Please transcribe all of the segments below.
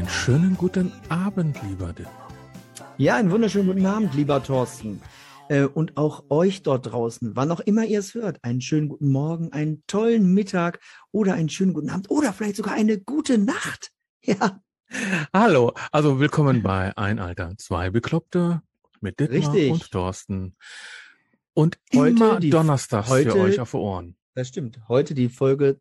Einen schönen guten Abend, lieber Dimmer. Ja, einen wunderschönen guten Abend, lieber Thorsten. Und auch euch dort draußen, wann auch immer ihr es hört, einen schönen guten Morgen, einen tollen Mittag oder einen schönen guten Abend oder vielleicht sogar eine gute Nacht. Ja. Hallo, also willkommen bei Ein Alter, zwei Bekloppte mit Dittmar Richtig. und Thorsten. Und Heute immer die- donnerstags heute- für euch auf Ohren. Das stimmt. Heute die Folge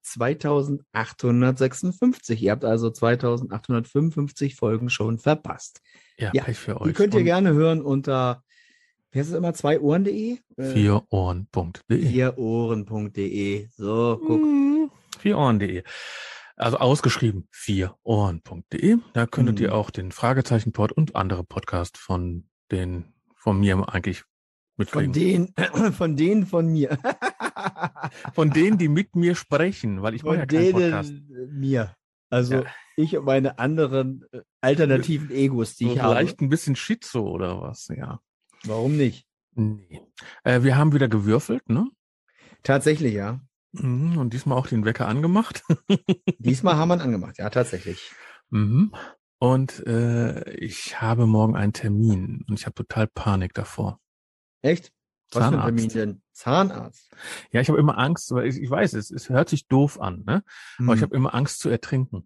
2856. Ihr habt also 2855 Folgen schon verpasst. Ja, Ja, Pech für die euch. könnt ihr Und gerne hören unter, wie heißt es immer, 2ohren.de? vierohren.de. 4ohren.de. So, guck. Vierohren.de. Also ausgeschrieben vierohren.de. Da könntet ihr Mhm. auch den Fragezeichenpod und andere Podcasts von mir eigentlich mitkriegen. Von mir. Von denen, die mit mir sprechen, weil ich mache ja Von keinen Podcast. denen mir. Also Ja. ich und meine anderen alternativen Egos, die So ich habe. vielleicht ein bisschen Schizo oder was, ja. Warum nicht? Nee. Wir haben wieder gewürfelt, ne? Tatsächlich, ja. Und diesmal auch den Wecker angemacht. Diesmal haben wir ihn angemacht, ja, tatsächlich. Und ich habe morgen einen Termin und ich habe total Panik davor. Echt? Was für ein Zahnarzt. Termin denn? Zahnarzt. Ja, ich habe immer Angst, weil ich weiß, es hört sich doof an, ne? Aber ich habe immer Angst zu ertrinken.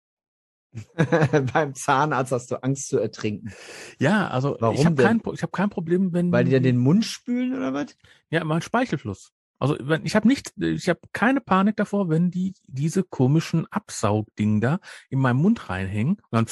Beim Zahnarzt hast du Angst zu ertrinken. Ja, also Warum ich habe denn? kein Problem, wenn Weil die dann den Mund spülen oder was? ja, mein Speichelfluss. Also ich habe keine Panik davor, wenn diese komischen Absaugding da in meinem Mund reinhängen und dann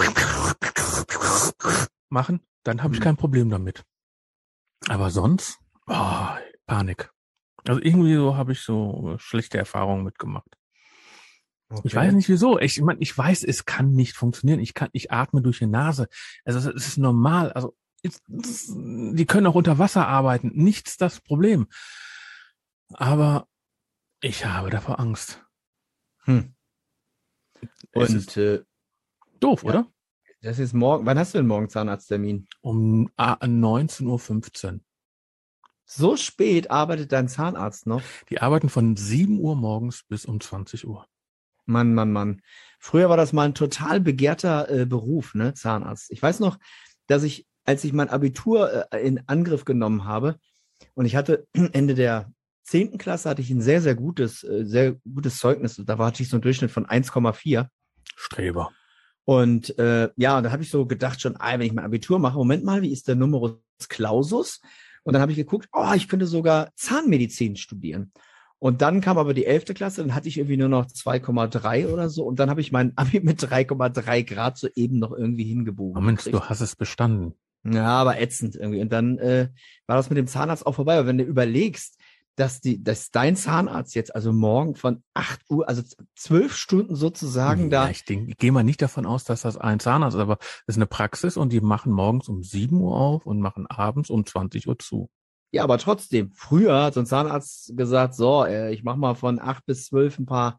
machen, dann habe ich kein Problem damit. Aber sonst, Panik. Also irgendwie so habe ich so schlechte Erfahrungen mitgemacht. Okay. Ich weiß nicht wieso. Ich meine, ich weiß, es kann nicht funktionieren. Ich atme durch die Nase. Also es ist normal. Also die können auch unter Wasser arbeiten. Nichts das Problem. Aber ich habe davor Angst. Es ist Und doof, ja. oder? Das ist morgen. Wann hast du denn morgen Zahnarzttermin? Um 19:15 Uhr. So spät arbeitet dein Zahnarzt noch? Die arbeiten von 7 Uhr morgens bis um 20 Uhr. Mann. Früher war das mal ein total begehrter Beruf, ne, Zahnarzt. Ich weiß noch, dass als ich mein Abitur in Angriff genommen habe und ich hatte Ende der 10. Klasse hatte ich ein sehr gutes Zeugnis. Da hatte ich so einen Durchschnitt von 1,4. Streber. Und da habe ich so gedacht schon, wenn ich mein Abitur mache, Moment mal, wie ist der Numerus Clausus? Und dann habe ich geguckt, ich könnte sogar Zahnmedizin studieren. Und dann kam aber die 11. Klasse, dann hatte ich irgendwie nur noch 2,3 oder so. Und dann habe ich mein Abi mit 3,3 Grad soeben noch irgendwie hingebogen. Mensch, du hast es bestanden. Ja, aber ätzend irgendwie. Und dann war das mit dem Zahnarzt auch vorbei. Aber wenn du überlegst, dass dein Zahnarzt jetzt also morgen von 8 Uhr, also 12 Stunden sozusagen Ja, ich gehe mal nicht davon aus, dass das ein Zahnarzt ist, aber das ist eine Praxis und die machen morgens um 7 Uhr auf und machen abends um 20 Uhr zu. Ja, aber trotzdem, früher hat so ein Zahnarzt gesagt, so, ich mache mal von 8 bis 12 ein paar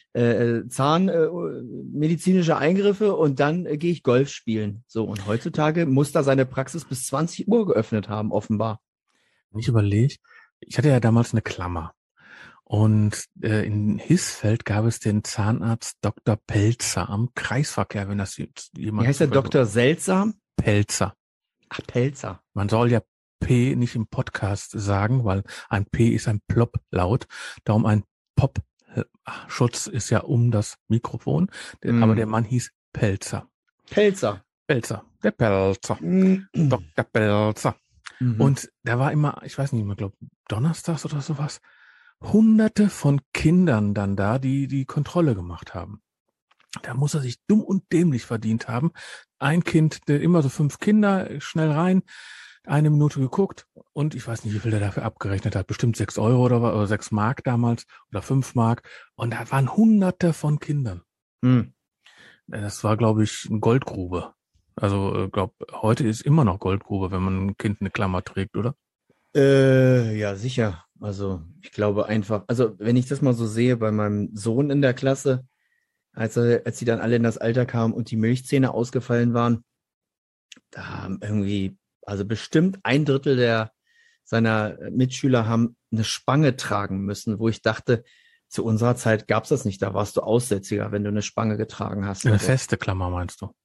zahnmedizinische Eingriffe und dann gehe ich Golf spielen. So, und heutzutage muss da seine Praxis bis 20 Uhr geöffnet haben, offenbar. Wenn ich überlege, ich hatte ja damals eine Klammer. Und in Hissfeld gab es den Zahnarzt Dr. Pelzer am Kreisverkehr, wenn das jetzt jemand... Wie heißt der Dr. Seltsam? Pelzer. Ach, Pelzer. Man soll ja P nicht im Podcast sagen, weil ein P ist ein Plop-Laut. Darum ein Pop-Schutz ist ja um das Mikrofon. Aber der Mann hieß Pelzer. Pelzer. Der Pelzer. Dr. Pelzer. Und da war immer, ich weiß nicht mehr, glaube donnerstags oder sowas, Hunderte von Kindern dann da, die Kontrolle gemacht haben. Da muss er sich dumm und dämlich verdient haben. Ein Kind, immer so 5 Kinder, schnell rein, 1 Minute geguckt und ich weiß nicht, wie viel der dafür abgerechnet hat. Bestimmt 6 Euro oder 6 Mark damals oder 5 Mark. Und da waren Hunderte von Kindern. Das war, glaube ich, eine Goldgrube. Also, glaube, heute ist immer noch Goldgrube, wenn man ein Kind eine Klammer trägt, oder? Ja, sicher. Also ich glaube einfach, also wenn ich das mal so sehe bei meinem Sohn in der Klasse, als die dann alle in das Alter kamen und die Milchzähne ausgefallen waren, da haben irgendwie, also bestimmt 1/3 seiner Mitschüler haben eine Spange tragen müssen, wo ich dachte, Zu unserer Zeit gab es das nicht. Da warst du Aussätziger, wenn du eine Spange getragen hast. Eine Also, feste Klammer, meinst du?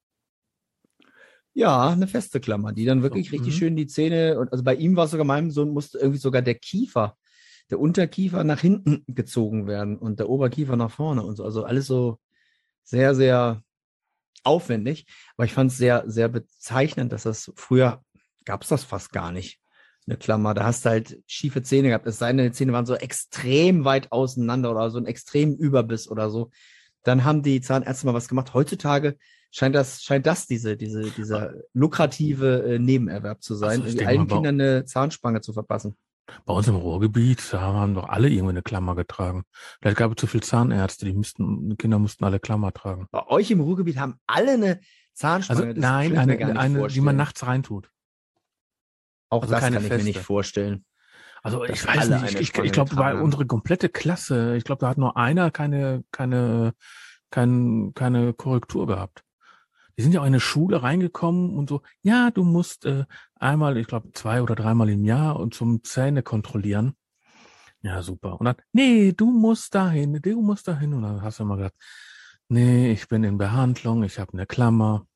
ja, eine feste Klammer, die dann wirklich richtig schön die Zähne, und also bei ihm war es sogar, meinem Sohn musste irgendwie sogar der Unterkiefer nach hinten gezogen werden und der Oberkiefer nach vorne und so. Also alles so sehr, sehr aufwendig. Aber ich fand es sehr, sehr bezeichnend, dass das früher gab es das fast gar nicht. Eine Klammer, da hast du halt schiefe Zähne gehabt. Es sei denn, die Zähne waren so extrem weit auseinander oder so ein extrem Überbiss oder so. Dann haben die Zahnärzte mal was gemacht. Heutzutage scheint das dieser lukrative Nebenerwerb zu sein, Also ich irgendwie denke allen mal, Kindern eine Zahnspange zu verpassen. bei uns im Ruhrgebiet, da haben doch alle irgendwie eine Klammer getragen. Vielleicht gab es zu viele Zahnärzte, die Kinder mussten alle Klammer tragen. Bei euch im Ruhrgebiet haben alle eine Zahnspange. Also Das nein, kann ich mir gar nicht eine, die vorstellen. man nachts reintut. Auch Also das keine kann ich mir nicht feste. vorstellen. Also Dass ich weiß alle nicht, eine ich Spange glaube, getragen bei haben. unsere komplette Klasse, ich glaube, da hat nur einer keine Korrektur gehabt. Die sind ja auch in eine Schule reingekommen und so, ja, du musst einmal, ich glaube, 2 oder 3-mal im Jahr und zum Zähne kontrollieren. Ja, super. Und dann, nee, du musst dahin. Und dann hast du immer gesagt, nee, ich bin in Behandlung, ich habe eine Klammer.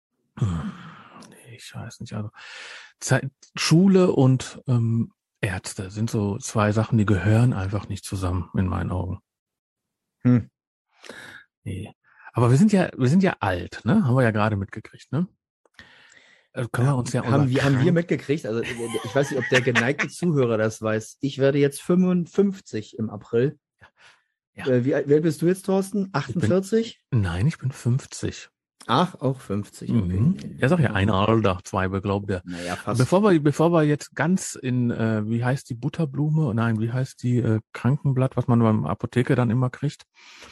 Nee, ich weiß nicht. Also Schule und Ärzte sind so 2 Sachen, die gehören einfach nicht zusammen, in meinen Augen. Hm. Nee. Aber wir sind ja alt, ne? Haben wir ja gerade mitgekriegt, ne? Also können wir uns ja Haben wir mitgekriegt, also ich weiß nicht, ob der geneigte Zuhörer das weiß. Ich werde jetzt 55 im April. Ja. Wie alt bist du jetzt, Thorsten? 48? Nein, ich bin 50. Ach, auch 50. Okay. Mhm. Ja, sag ja, ein Alter, 2, glaubt er. Naja, fast. Bevor wir jetzt ganz in, wie heißt die Butterblume? Nein, wie heißt die Krankenblatt, was man beim Apotheke dann immer kriegt?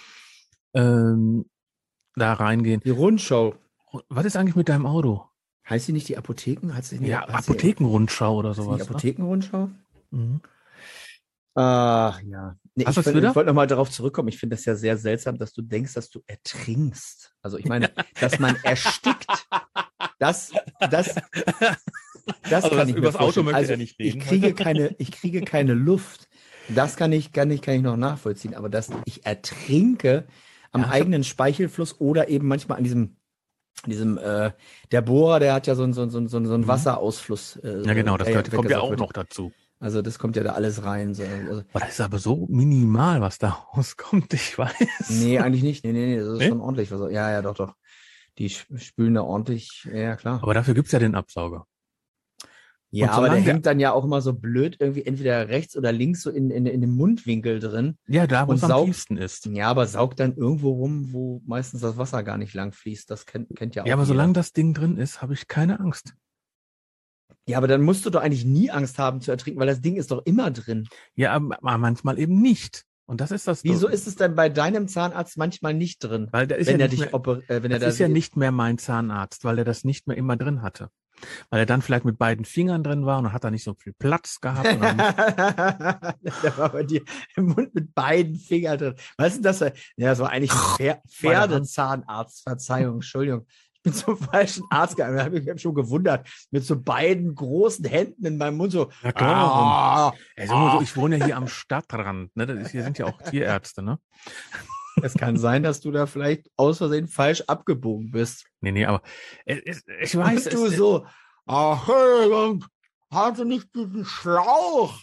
Da reingehen. Die Rundschau. Was ist eigentlich mit deinem Auto? Heißt sie nicht die Apotheken? Heißt sie nicht, Ja, Apothekenrundschau oder heißt sie sowas, die ne? Apothekenrundschau? Mhm. Ach ja. Nee, Hast ich du es wieder? wollte nochmal darauf zurückkommen. Ich finde das ja sehr seltsam, dass du denkst, dass du ertrinkst. Also ich meine, dass man erstickt. Das Also kann ich mir übers Auto vorstellen. möchte Also er nicht reden. ich kriege keine Luft. Das kann ich noch nachvollziehen. Aber dass ich ertrinke am Ja, eigenen Speichelfluss oder eben manchmal an diesem der Bohrer, der hat ja so einen Wasserausfluss. ja, genau, das kommt ja auch noch dazu. Also das kommt ja da alles rein. So. Also, Aber das ist aber so minimal, was da rauskommt, ich weiß. nee, eigentlich nicht. Nee, das ist Nee? schon ordentlich. Ja, doch. Die spülen da ordentlich. Ja, klar. Aber dafür gibt's ja den Absauger. Ja, und aber der solange hängt dann ja auch immer so blöd irgendwie entweder rechts oder links so in dem Mundwinkel drin. Ja, da, wo und es am tiefsten ist. Ja, aber saugt dann irgendwo rum, wo meistens das Wasser gar nicht lang fließt. Das kennt ja auch Ja, aber jeder. solange das Ding drin ist, habe ich keine Angst. Ja, aber dann musst du doch eigentlich nie Angst haben zu ertrinken, weil das Ding ist doch immer drin. Ja, aber manchmal eben nicht. Und das ist das. Wieso ist es denn bei deinem Zahnarzt manchmal nicht drin? Weil der ist wenn ja er nicht dich mehr, das ist ja nicht mehr mein Zahnarzt, weil er das nicht mehr immer drin hatte. Weil er dann vielleicht mit beiden Fingern drin war und dann hat er nicht so viel Platz gehabt. Und dann Der war bei dir im Mund mit beiden Fingern drin. Was ist denn das? Ja, das war eigentlich ein Pferdezahnarzt. Verzeihung, Entschuldigung. Ich bin zum falschen Arzt gegangen. Da habe ich mich schon gewundert. Mit so beiden großen Händen in meinem Mund so. Ja, klar. So, ich wohne ja hier am Stadtrand. Ne? Hier sind ja auch Tierärzte, ne? Es kann sein, dass du da vielleicht aus Versehen falsch abgebogen bist. Nee, aber ich weiß. Und du so, hey, hast du nicht diesen Schlauch?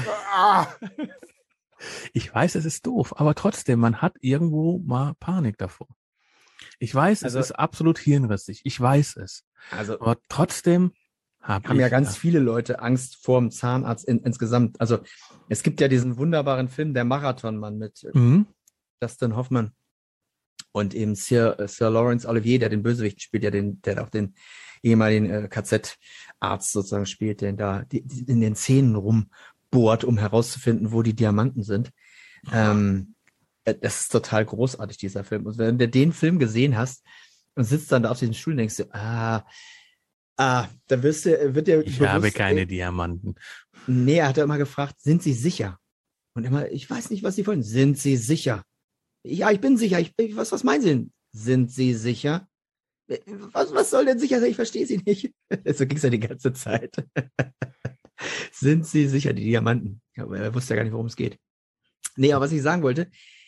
Ich weiß, es ist doof, aber trotzdem, man hat irgendwo mal Panik davor. Ich weiß, es ist absolut hirnrissig. Ich weiß es. Aber trotzdem haben ja ganz viele Leute Angst vor dem Zahnarzt insgesamt. Also es gibt ja diesen wunderbaren Film, Der Marathonmann mit Dustin Hoffmann und eben Sir Laurence Olivier, der den Bösewicht spielt, der auch den ehemaligen KZ-Arzt sozusagen spielt, der da in den Zähnen rumbohrt, um herauszufinden, wo die Diamanten sind. Das ist total großartig, dieser Film. Und wenn du den Film gesehen hast und sitzt dann da auf diesem Stuhl und denkst du, da wird dir ich habe keine Diamanten. Nee, er hat immer gefragt, sind Sie sicher? Und immer, ich weiß nicht, was Sie wollen. Sind Sie sicher? Ja, ich bin sicher. Was meinen Sie denn? Sind Sie sicher? Was soll denn sicher sein? Ich verstehe Sie nicht. So ging es ja die ganze Zeit. Sind Sie sicher, die Diamanten? Ja, aber er wusste ja gar nicht, worum es geht. Nee, aber was ich sagen wollte,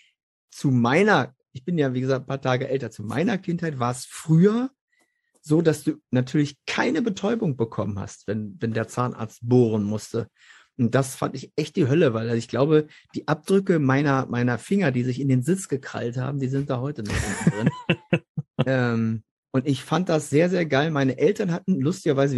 ich bin ja, wie gesagt, ein paar Tage älter, zu meiner Kindheit war es früher so, dass du natürlich keine Betäubung bekommen hast, wenn der Zahnarzt bohren musste. Und das fand ich echt die Hölle, weil ich glaube, die Abdrücke meiner Finger, die sich in den Sitz gekrallt haben, die sind da heute noch unten drin. Und ich fand das sehr, sehr geil. Meine Eltern hatten, lustigerweise,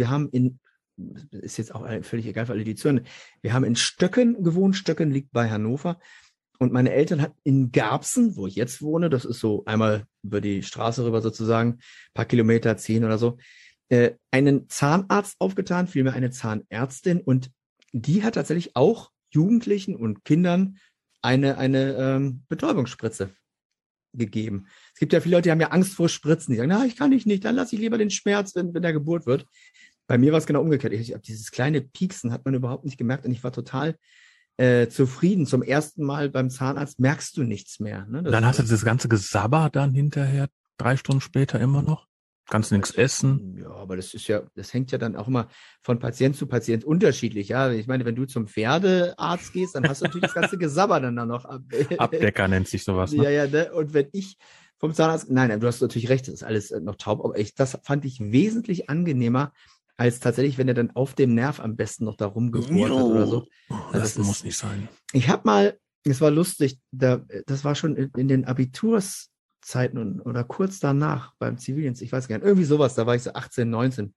ist jetzt auch völlig egal für alle, die zuhören, wir haben in Stöcken gewohnt. Stöcken liegt bei Hannover. Und meine Eltern hatten in Garbsen, wo ich jetzt wohne, das ist so einmal über die Straße rüber sozusagen, ein paar Kilometer, 10 oder so, einen Zahnarzt aufgetan, vielmehr eine Zahnärztin. Und die hat tatsächlich auch Jugendlichen und Kindern eine Betäubungsspritze gegeben. Es gibt ja viele Leute, die haben ja Angst vor Spritzen. Die sagen, na, ich kann nicht, dann lasse ich lieber den Schmerz, wenn der Geburt wird. Bei mir war es genau umgekehrt. Dieses kleine Pieksen hat man überhaupt nicht gemerkt und ich war total zufrieden. Zum ersten Mal beim Zahnarzt merkst du nichts mehr. Ne? Dann hast du das ganze Gesabber dann hinterher, 3 Stunden später immer noch? Kannst nichts essen? Ja, aber das hängt ja dann auch immer von Patient zu Patient unterschiedlich. Ja, ich meine, wenn du zum Pferdearzt gehst, dann hast du natürlich das ganze Gesabber dann noch. Abdecker nennt sich sowas, ne? Ja, ne? Und wenn ich vom Zahnarzt, nein, du hast natürlich recht, das ist alles noch taub, aber das fand ich wesentlich angenemer, als tatsächlich, wenn er dann auf dem Nerv am besten noch da rumgebohrt hat oder so. Also das muss nicht sein. Ich habe mal, es war lustig, das war schon in den Abiturszeiten oder kurz danach beim Zivildienst, ich weiß gar nicht, irgendwie sowas, da war ich so 18, 19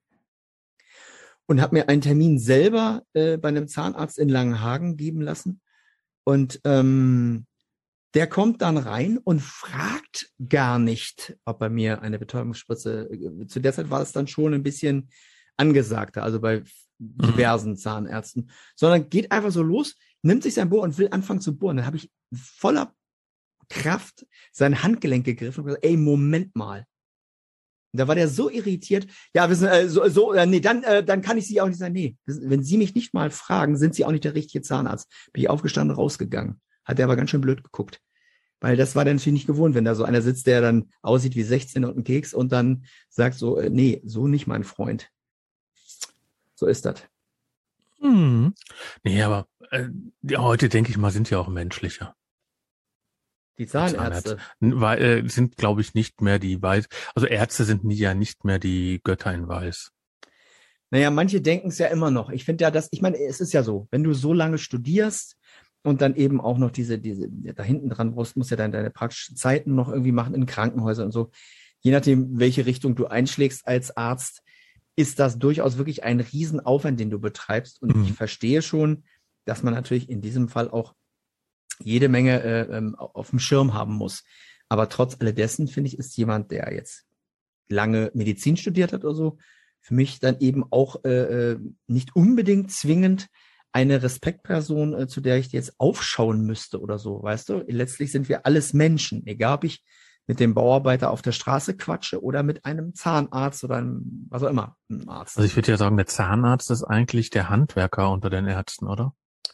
und habe mir einen Termin selber bei einem Zahnarzt in Langenhagen geben lassen und der kommt dann rein und fragt gar nicht, ob er mir eine Betäubungsspritze, zu der Zeit war es dann schon ein bisschen angesagter, also bei diversen Zahnärzten, sondern geht einfach so los, nimmt sich sein Bohr und will anfangen zu bohren. Dann habe ich voller Kraft sein Handgelenk gegriffen und gesagt, ey, Moment mal. Und da war der so irritiert, ja, wissen, dann kann ich Sie auch nicht sagen, nee, wenn Sie mich nicht mal fragen, sind Sie auch nicht der richtige Zahnarzt. Bin ich aufgestanden und rausgegangen. Hat der aber ganz schön blöd geguckt. Weil das war dann natürlich nicht gewohnt, wenn da so einer sitzt, der dann aussieht wie 16 und ein Keks und dann sagt so, nee, so nicht, mein Freund. So ist das. Nee, aber heute, denke ich mal, sind ja auch menschlicher. Die Zahnärzte. Sind, glaube ich, nicht mehr die Weiß. Also Ärzte sind ja nicht mehr die Götter in Weiß. Naja, manche denken es ja immer noch. Ich finde ja, ich meine, es ist ja so, wenn du so lange studierst und dann eben auch noch diese da hinten dran musst ja dann deine praktischen Zeiten noch irgendwie machen in Krankenhäusern und so. Je nachdem, welche Richtung du einschlägst als Arzt, ist das durchaus wirklich ein Riesenaufwand, den du betreibst. Und ich verstehe schon, dass man natürlich in diesem Fall auch jede Menge auf dem Schirm haben muss. Aber trotz alledessen, finde ich, ist jemand, der jetzt lange Medizin studiert hat oder so, für mich dann eben auch nicht unbedingt zwingend eine Respektperson, zu der ich jetzt aufschauen müsste oder so, weißt du? Letztlich sind wir alles Menschen, egal ob ich mit dem Bauarbeiter auf der Straße quatsche oder mit einem Zahnarzt oder einem, was auch immer, einem Arzt. Also ich würde ja sagen, der Zahnarzt ist eigentlich der Handwerker unter den Ärzten, oder?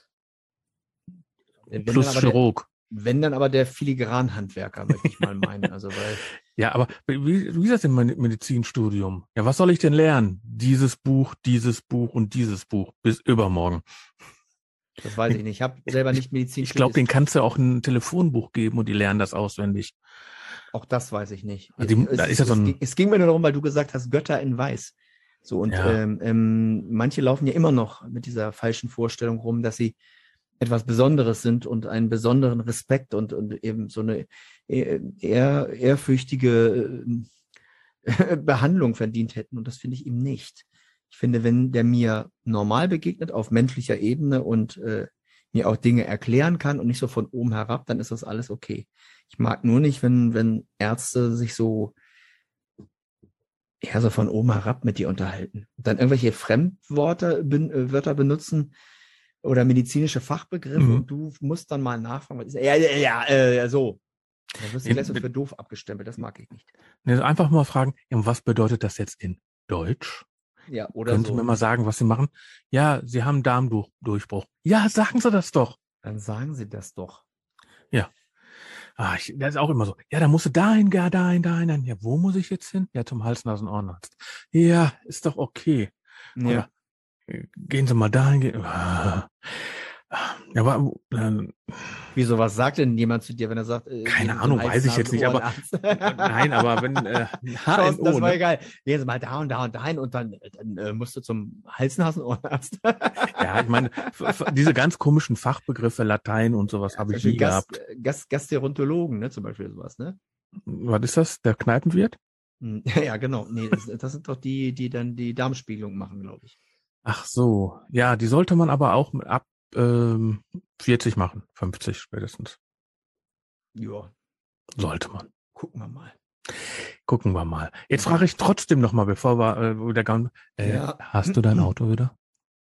Plus Chirurg. Wenn dann aber der Filigranhandwerker, möchte ich mal meinen. Also weil ja, aber wie ist das im Medizinstudium? Ja, was soll ich denn lernen? Dieses Buch und dieses Buch bis übermorgen. Das weiß ich nicht. Ich habe selber nicht Medizin studiert. Ich glaube, denen kannst du auch ein Telefonbuch geben und die lernen das auswendig. Auch das weiß ich nicht. Also es ging mir nur darum, weil du gesagt hast, Götter in Weiß. So, und ja. Manche laufen ja immer noch mit dieser falschen Vorstellung rum, dass sie etwas Besonderes sind und einen besonderen Respekt und eben so eine ehrfürchtige Behandlung verdient hätten. Und das finde ich eben nicht. Ich finde, wenn der mir normal begegnet, auf menschlicher Ebene und mir auch Dinge erklären kann und nicht so von oben herab, dann ist das alles okay. Ich mag nur nicht, wenn Ärzte sich so von oben herab mit dir unterhalten. Und dann irgendwelche Fremdwörter benutzen oder medizinische Fachbegriffe und du musst dann mal nachfragen, was ist so. Dann wirst du gleich so für doof abgestempelt, das mag ich nicht. Einfach mal fragen, was bedeutet das jetzt in Deutsch? Ja, oder Können Sie mir mal sagen, was Sie machen? Ja, Sie haben Darmdurchbruch. Ja, sagen Sie das doch. Dann sagen Sie das doch. Ja. Das ist auch immer so. Ja, da musst du dahin. Ja, wo muss ich jetzt hin? Ja, zum Hals-Nasen-Ohrenarzt. Ja, ist doch okay. Ja. Oder, gehen Sie mal dahin. Ja, aber Wieso, was sagt denn jemand zu dir, wenn er sagt, gehen keine Sie Ahnung, zum weiß ich jetzt nicht, aber Ohrenarzt? nein, aber wenn Thorsten, das HNO, war ne? egal. Gehen Sie mal da und da und dahin und dann musst du zum Hals-Nasen-Ohrenarzt. Ja, ich meine, diese ganz komischen Fachbegriffe, Latein und sowas habe Zum ich Beispiel nie gehabt. Gastroenterologen, ne, zum Beispiel sowas, ne? Was ist das? Der Kneipenwirt? Ja, genau. Nee, das sind doch die dann die Darmspiegelung machen, glaube ich. Ach so. Ja, die sollte man aber auch ab 40 machen, 50 spätestens. Ja, Sollte man. gucken wir mal. Gucken wir mal. Jetzt Ja. frage ich trotzdem noch mal, bevor wir wieder ganz, Ja. hast du dein Auto wieder?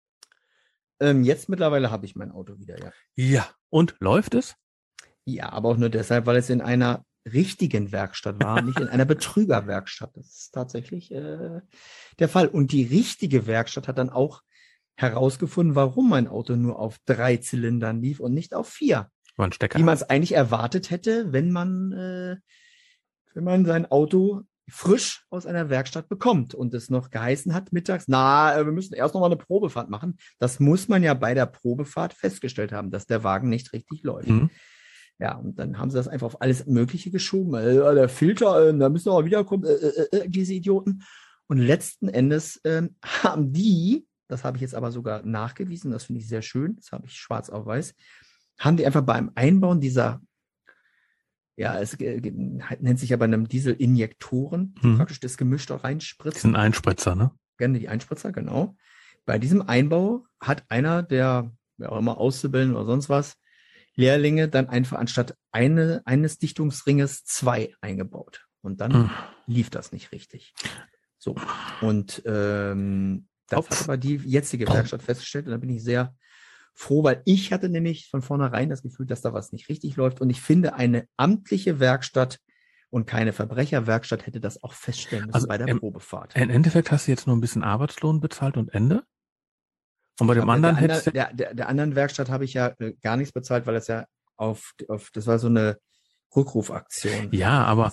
Jetzt mittlerweile habe ich mein Auto wieder, ja. Ja. Und läuft es? Ja, aber auch nur deshalb, weil es in einer richtigen Werkstatt war, nicht in einer Betrügerwerkstatt. Das ist tatsächlich der Fall. Und die richtige Werkstatt hat dann auch herausgefunden, warum mein Auto nur auf 3 Zylindern lief und nicht auf 4. War ein Stecker. Wie man es eigentlich erwartet hätte, wenn man sein Auto frisch aus einer Werkstatt bekommt und es noch geheißen hat mittags, wir müssen erst noch mal eine Probefahrt machen. Das muss man ja bei der Probefahrt festgestellt haben, dass der Wagen nicht richtig läuft. Mhm. Ja, und dann haben sie das einfach auf alles Mögliche geschoben. Der Filter, da müssen wir mal wiederkommen, diese Idioten. Und letzten Endes haben die, das habe ich jetzt aber sogar nachgewiesen, das finde ich sehr schön, das habe ich schwarz auf weiß, haben die einfach beim Einbauen dieser, ja, es nennt sich ja bei einem Diesel Injektoren, die praktisch das Gemisch da reinspritzen. Das sind Einspritzer, ne? Gerne die Einspritzer, genau. Bei diesem Einbau hat einer der, wer auch immer, Auszubildenden oder sonst was, Lehrlinge dann einfach anstatt eines Dichtungsringes 2 eingebaut. Und dann lief das nicht richtig. So. Und das hat aber die jetzige Werkstatt festgestellt. Und da bin ich sehr froh, weil ich hatte nämlich von vornherein das Gefühl, dass da was nicht richtig läuft. Und ich finde, eine amtliche Werkstatt und keine Verbrecherwerkstatt hätte das auch feststellen müssen bei der Probefahrt. Im Endeffekt hast du jetzt nur ein bisschen Arbeitslohn bezahlt und Ende? Und bei dem anderen hättest du... Der anderen Werkstatt habe ich ja gar nichts bezahlt, weil das ja das war so eine Rückrufaktion. Ja, aber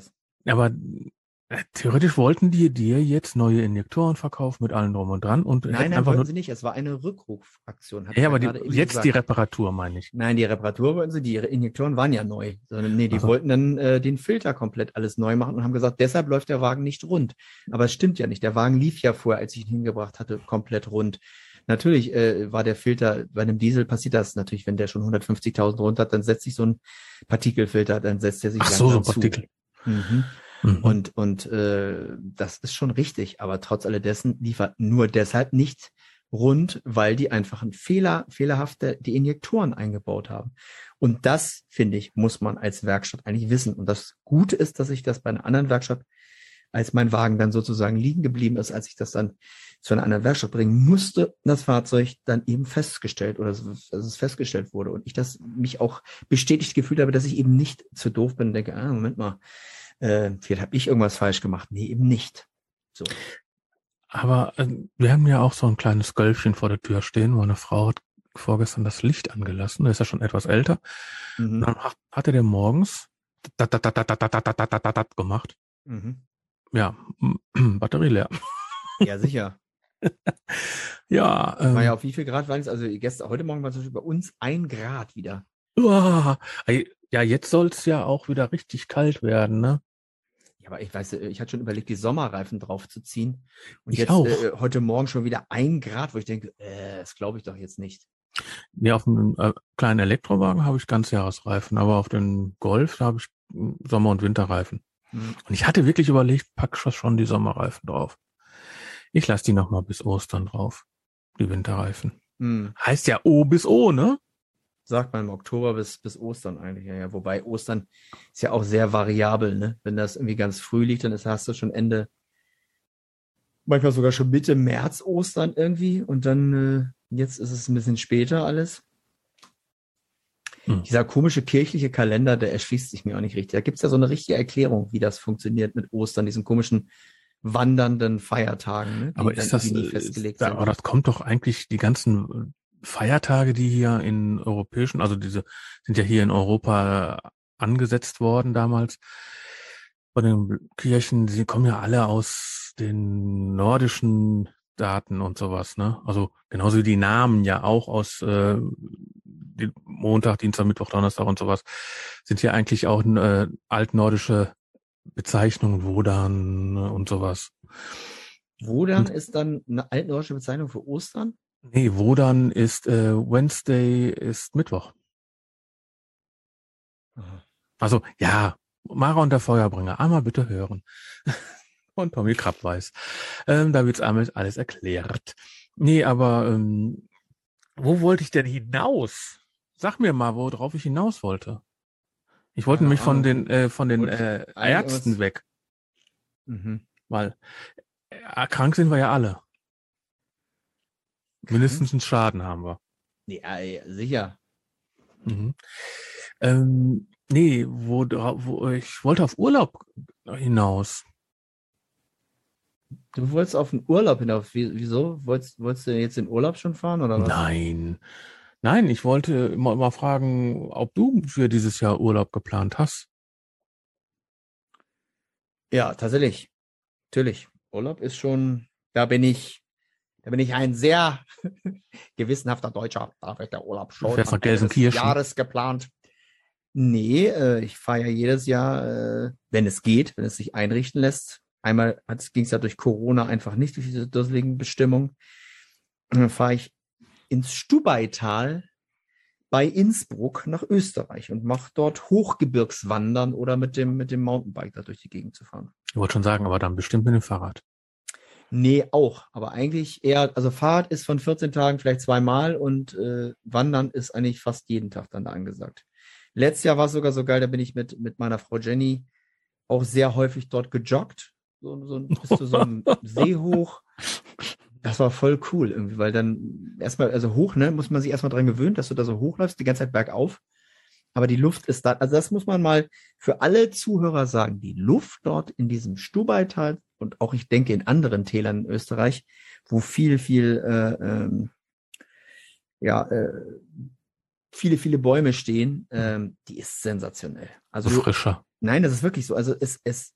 theoretisch wollten die dir jetzt neue Injektoren verkaufen mit allem drum und dran und nein, einfach wollten sie nicht. Es war eine Rückrufaktion. Ja, aber jetzt die Reparatur, meine ich. Nein, die Reparatur wollten sie, die Injektoren waren ja neu. Nee, die wollten dann den Filter komplett alles neu machen und haben gesagt, deshalb läuft der Wagen nicht rund. Aber es stimmt ja nicht. Der Wagen lief ja vorher, als ich ihn hingebracht hatte, komplett rund. Natürlich war der Filter, bei einem Diesel passiert das natürlich, wenn der schon 150.000 runter hat, dann setzt sich so ein Partikelfilter, dann setzt er sich langsam so ein Partikel. Und das ist schon richtig, aber trotz alledessen liefert nur deshalb nicht rund, weil die einfach fehlerhaft die Injektoren eingebaut haben. Und das, finde ich, muss man als Werkstatt eigentlich wissen. Und das Gute ist, dass ich das bei einer anderen Werkstatt, als mein Wagen dann sozusagen liegen geblieben ist, als ich das dann zu einer anderen Werkstatt bringen musste, das Fahrzeug dann eben festgestellt oder dass es festgestellt wurde. Und ich mich auch bestätigt gefühlt habe, dass ich eben nicht zu doof bin und denke, Moment mal, vielleicht habe ich irgendwas falsch gemacht. Nee, eben nicht. So. Aber wir haben ja auch so ein kleines Gölfchen vor der Tür stehen, wo eine Frau hat vorgestern das Licht angelassen. Der ist ja schon etwas älter. Und dann hatte der morgens gemacht. Ja, Batterie leer. Ja, sicher. Ja. War ja auf wie viel Grad war es? Also heute Morgen war es bei uns 1 Grad wieder. Ja, jetzt soll es ja auch wieder richtig kalt werden, ne? Ja, aber ich weiß, ich hatte schon überlegt, die Sommerreifen draufzuziehen. Und ich jetzt auch. Heute Morgen schon wieder 1 Grad, wo ich denke, das glaube ich doch jetzt nicht. Ja, auf einem kleinen Elektrowagen habe ich Ganzjahresreifen, aber auf den Golf, da habe ich Sommer- und Winterreifen. Und ich hatte wirklich überlegt, pack schon die Sommerreifen drauf. Ich lasse die nochmal bis Ostern drauf, die Winterreifen. Heißt ja O bis O, ne? Sagt man im Oktober bis Ostern eigentlich. Ja. Wobei Ostern ist ja auch sehr variabel, ne? Wenn das irgendwie ganz früh liegt, dann hast du schon Ende, manchmal sogar schon Mitte März Ostern irgendwie. Und dann, jetzt ist es ein bisschen später alles. Dieser komische kirchliche Kalender, der erschließt sich mir auch nicht richtig. Da gibt es ja so eine richtige Erklärung, wie das funktioniert mit Ostern, diesen komischen wandernden Feiertagen, ne? Die aber ist das nie festgelegt sind. Aber das kommt doch eigentlich, die ganzen Feiertage, die hier in europäischen, also diese sind ja hier in Europa angesetzt worden damals. Von den Kirchen, sie kommen ja alle aus den nordischen Geburtsdaten und sowas, ne? Also genauso wie die Namen ja auch aus Montag, Dienstag, Mittwoch, Donnerstag und sowas, sind ja eigentlich auch altnordische Bezeichnungen, Wodan und sowas. Wodan Und ist dann eine altnordische Bezeichnung für Ostern? nee, Wodan ist Wednesday ist Mittwoch. Aha. Also ja, Mara und der Feuerbringer, einmal bitte hören. Und Tommy Krapp weiß. Da wird's einmal alles erklärt. Nee, aber wo wollte ich denn hinaus? Sag mir mal, worauf ich hinaus wollte. Ich wollte Keine nämlich Ahnung. von den Wolltest eigentlich Ärzten irgendwas? weg, Mhm. weil krank sind wir ja alle. Krank? Mindestens einen Schaden haben wir. Ja, ja, sicher. Mhm. Nee, wo ich wollte auf Urlaub hinaus. Du wolltest auf den Urlaub hinauf. Wieso? Wolltest du jetzt in Urlaub schon fahren oder was? Nein, nein, ich wollte immer fragen, ob du für dieses Jahr Urlaub geplant hast. Ja, tatsächlich. Natürlich. Urlaub ist schon, da bin ich ein sehr gewissenhafter Deutscher. Da wird der Urlaub Du schon fährst am nach Ende des Gelsenkirchen. Jahres geplant. Nee, ich fahre ja jedes Jahr, wenn es geht, wenn es sich einrichten lässt. Einmal ging es ja durch Corona einfach nicht, durch diese dusseligen Bestimmungen. Und dann fahre ich ins Stubaital bei Innsbruck nach Österreich und mache dort Hochgebirgswandern oder mit dem Mountainbike da durch die Gegend zu fahren. Ich wollte schon sagen, aber dann bestimmt mit dem Fahrrad. Nee, auch. Aber eigentlich eher, also Fahrrad ist von 14 Tagen vielleicht zweimal und Wandern ist eigentlich fast jeden Tag dann da angesagt. Letztes Jahr war es sogar so geil, da bin ich mit meiner Frau Jenny auch sehr häufig dort gejoggt. Bis zu so einem See hoch. Das war voll cool irgendwie, weil dann erstmal, also hoch, ne, muss man sich erstmal dran gewöhnen, dass du da so hochläufst, die ganze Zeit bergauf. Aber die Luft ist da, also das muss man mal für alle Zuhörer sagen, die Luft dort in diesem Stubaital und auch ich denke in anderen Tälern in Österreich, wo ja, viele Bäume stehen, die ist sensationell. So Also frischer. nein, das ist wirklich so. Also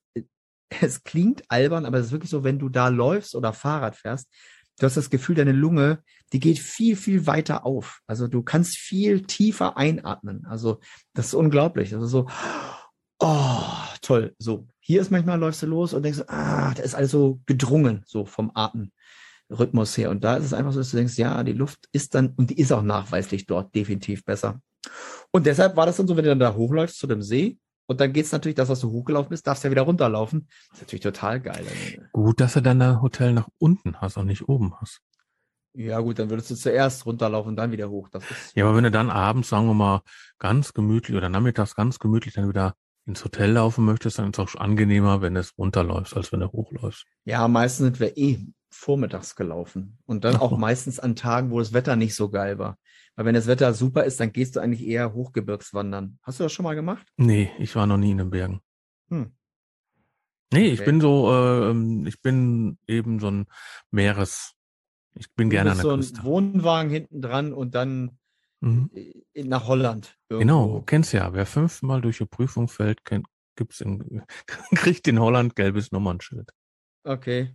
es klingt albern, aber es ist wirklich so, wenn du da läufst oder Fahrrad fährst, du hast das Gefühl, deine Lunge, die geht viel weiter auf. Also du kannst viel tiefer einatmen. Also das ist unglaublich. Also so, oh, toll. So, hier ist manchmal läufst du los und denkst, da ist alles so gedrungen, so vom Atemrhythmus her. Und da ist es einfach so, dass du denkst, ja, die Luft ist dann, und die ist auch nachweislich dort definitiv besser. Und deshalb war das dann so, wenn du dann da hochläufst zu dem See, und dann geht's natürlich, das, was du hochgelaufen bist, darfst ja wieder runterlaufen. Das ist natürlich total geil. Gut, dass du dann ein Hotel nach unten hast und nicht oben hast. Ja, gut, dann würdest du zuerst runterlaufen und dann wieder hoch. Das ist, Ja, aber wenn du dann abends, sagen wir mal, ganz gemütlich oder nachmittags ganz gemütlich dann wieder ins Hotel laufen möchtest, dann ist es auch angenehmer, wenn du es runterläufst, als wenn du hochläufst. ja, meistens sind wir vormittags gelaufen. Und dann Ach auch so. meistens an Tagen, wo das Wetter nicht so geil war. Weil wenn das Wetter super ist, dann gehst du eigentlich eher Hochgebirgswandern. Hast du das schon mal gemacht? Nee, ich war noch nie in den Bergen. Hm, Nee, okay. ich bin eben so ein Meeres, ich bin Du gerne an bist der so ein Küste. Wohnwagen hinten dran und dann Mhm. nach Holland Genau, irgendwo. kennst ja, wer 5-mal durch die Prüfung fällt, kriegt in Holland gelbes Nummernschild. Okay,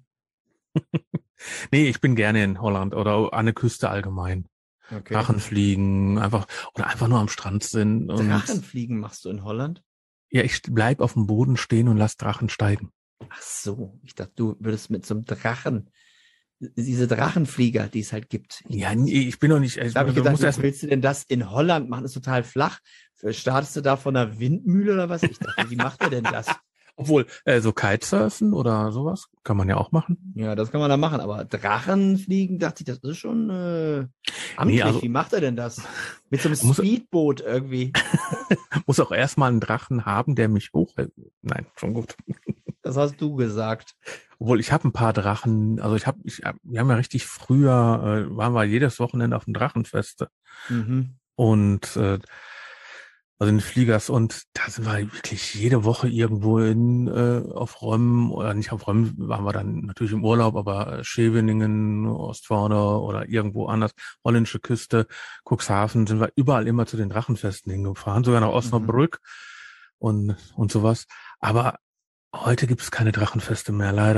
Nee, ich bin gerne in Holland oder an der Küste allgemein. okay. Drachenfliegen, einfach nur am Strand sind und Drachenfliegen machst du in Holland? ja, ich bleib auf dem Boden stehen und lass Drachen steigen. Ach so, ich dachte, du würdest mit so einem Drachen, diese Drachenflieger, die es halt gibt. Ja, nee, ich bin doch nicht, Da habe ich du gedacht, musst wie erst, willst du denn das in Holland machen? Das ist total flach. Startest du da von einer Windmühle oder was? Ich dachte, wie macht er denn das? obwohl, so Kitesurfen oder sowas kann man ja auch machen. Ja, das kann man da machen, aber Drachenfliegen, dachte ich, das ist schon Nee, amtlich. also Wie macht er denn das? Mit so einem man muss, Speedboot irgendwie. muss auch erstmal einen Drachen haben, der mich hochhält. Nein, schon gut. Das hast du gesagt. Obwohl, ich habe ein paar Drachen, also wir haben ja richtig früher, waren wir jedes Wochenende auf dem Drachenfeste. Mhm. Und also in Fliegers und da sind wir wirklich jede Woche irgendwo auf Röm oder nicht auf Röm waren wir dann natürlich im Urlaub, aber Scheveningen, Ostförde oder irgendwo anders, holländische Küste, Cuxhaven, sind wir überall immer zu den Drachenfesten hingefahren, sogar nach Mhm. Osnabrück und sowas. Aber heute gibt es keine Drachenfeste mehr, leider.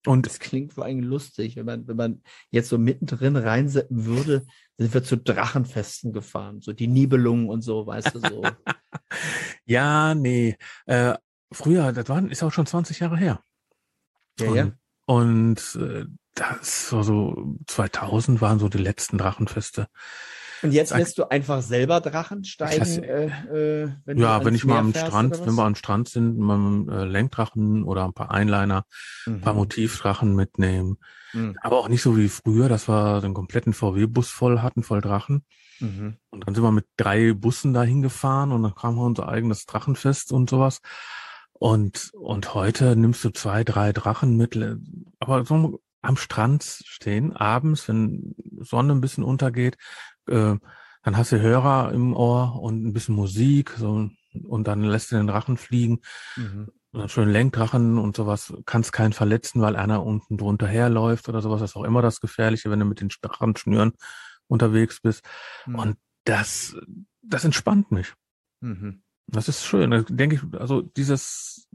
Und Das klingt vor allem lustig, wenn man jetzt so mittendrin reinsetzen würde, sind wir zu Drachenfesten gefahren, so die Nibelungen und so, weißt du, so. ja, nee, früher, ist auch schon 20 Jahre her. Ja. Und das war so 2000 waren so die letzten Drachenfeste. Und jetzt lässt du einfach selber Drachen steigen, wenn du Wenn ich mal am fährst, Strand, wenn wir am Strand sind, mal Lenkdrachen oder ein paar Einliner, ein paar Motivdrachen mitnehmen. Aber auch nicht so wie früher, dass wir den kompletten VW-Bus voll hatten, voll Drachen. Und dann sind wir mit 3 Bussen dahin gefahren und dann kam unser eigenes Drachenfest und sowas. Und heute nimmst du 2, 3 Drachen mit, aber so am Strand stehen, abends, wenn Sonne ein bisschen untergeht, dann hast du Hörer im Ohr und ein bisschen Musik, so, und dann lässt du den Drachen fliegen. Und dann schön Lenkdrachen und sowas, kannst keinen verletzen, weil einer unten drunter herläuft oder sowas. Das ist auch immer das Gefährliche, wenn du mit den Drachenschnüren unterwegs bist. Und das entspannt mich. Das ist schön. Da denke ich, also dieses,